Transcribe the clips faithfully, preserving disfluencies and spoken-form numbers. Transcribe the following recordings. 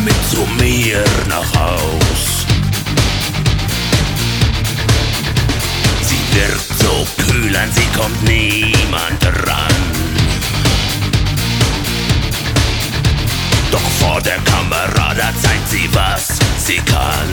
mit zu mir nach Haus. Sie wirkt so kühl, an sie kommt niemand ran. Doch vor der Kamera, da zeigt sie, was sie kann.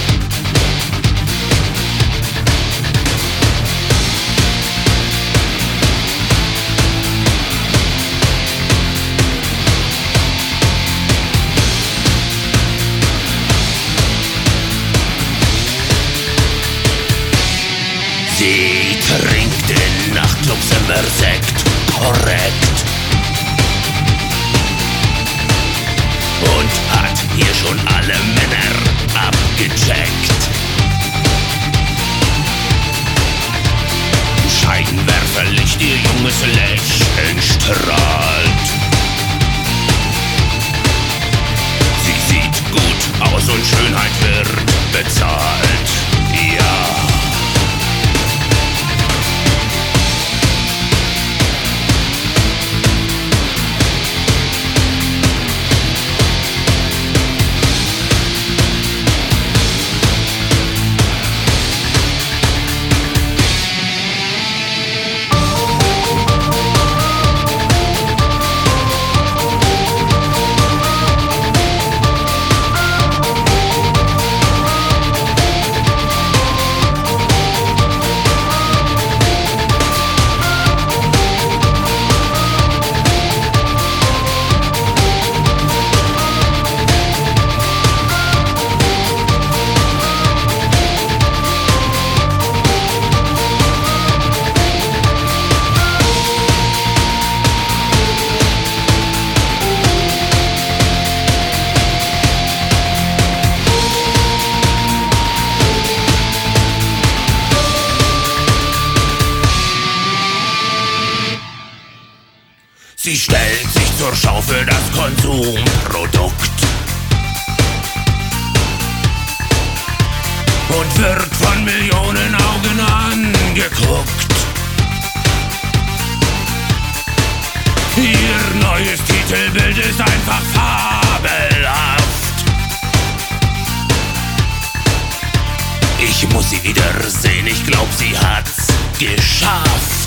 Sie trinkt in Nachtclubs immer Sekt, korrekt. Und hat hier schon alle Männer abgecheckt. Scheinwerferlicht, ihr junges Lächeln strahlt. Sie sieht gut aus und Schönheit wird bezahlt. Ja. Sie stellt sich zur Schau für das Konsumprodukt und wird von Millionen Augen angeguckt. Ihr neues Titelbild ist einfach fabelhaft. Ich muss sie wiedersehen, ich glaub, sie hat's geschafft.